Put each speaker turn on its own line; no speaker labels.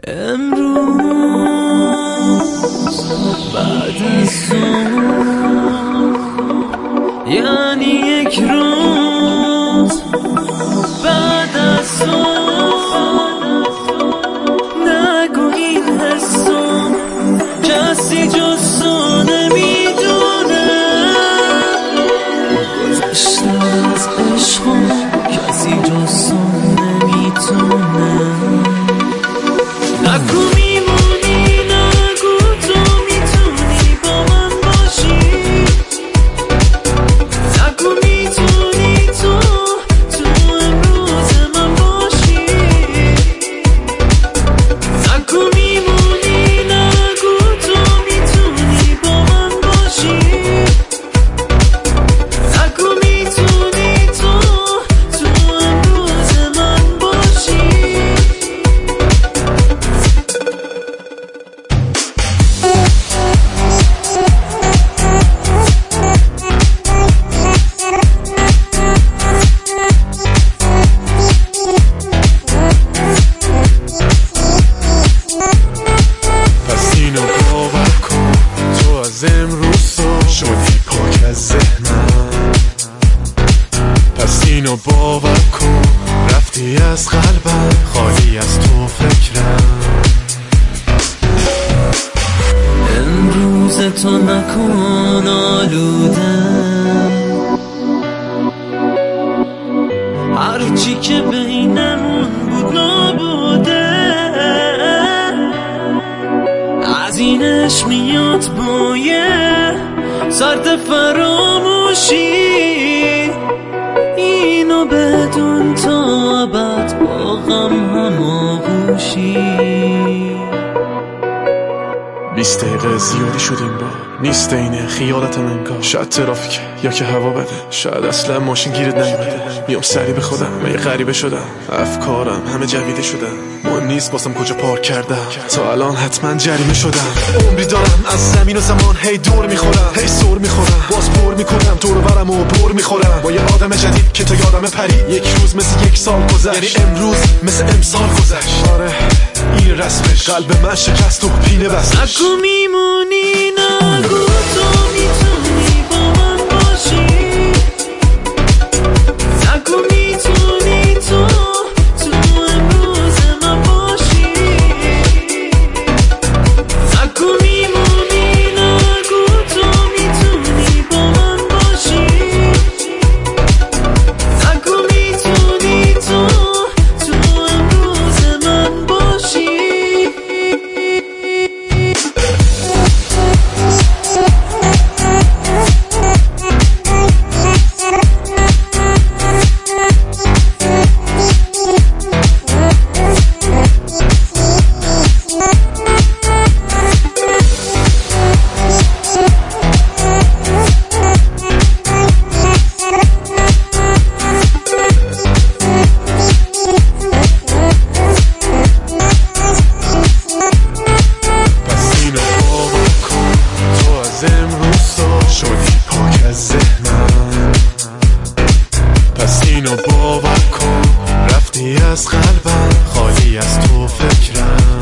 امروز بعد از صبح یعنی یک روز بعد از صبح، نگو این حسو کسی جز تو نمیدونه، گذشته از عشقو کسی جز تو نمیتونه. نگو میمونی، نگو تو میتونی با من باشی، نگو میتونی تو امروز من باشی، نگو میمونی، نگو تو میتونی با من باشی، نگو میتونی تو امروز من باشی.
امروز تو شدی پاک از ذهنم، پس اینو باور کن، رفتی از قلبم، خالی از تو فکرم.
امروز تو نکن آلوده، هرچی که بینمون بود نبوده، از اینش میاد بویه سرد فراموشی، اینو بدون تا ابد با غم هماغوشی.
20 دقیقه زیادی شد این بار، نیست اینه خیالتم انگار، شاید ترافیک یا که هوا بده، شاید اصلا ماشین گیرت نیومده، میام سری به خودم، من یه غریبه شدم، افکارم همه جویده شدم، مهم نیست واسم کجا پارک کردم، تا الان حتما جریمه شدم. عمری دارم از زمین و زمان هی دور میخورم، هی سر میخورم، باز پر میکنم دور برم و بر میخورم با یه آدم جدید که تا یادم پری، یک روز مثل یک سال گذشت، یعنی امروز مثل امسال گذشت. آره این رسمش، قلب من شکست و پینه بستش.
نگو میمونی، نگو تو میتونی با من باشی، نگو میتونی تو امروز من باشی، نگو میمونی، نگو تو میتونی با من باشی، نگو میتونی تو امروز من باشی.
شدی پاک از ذهنم، پس اینو باور کن، رفتی از قلبم، خالی از تو فکرم.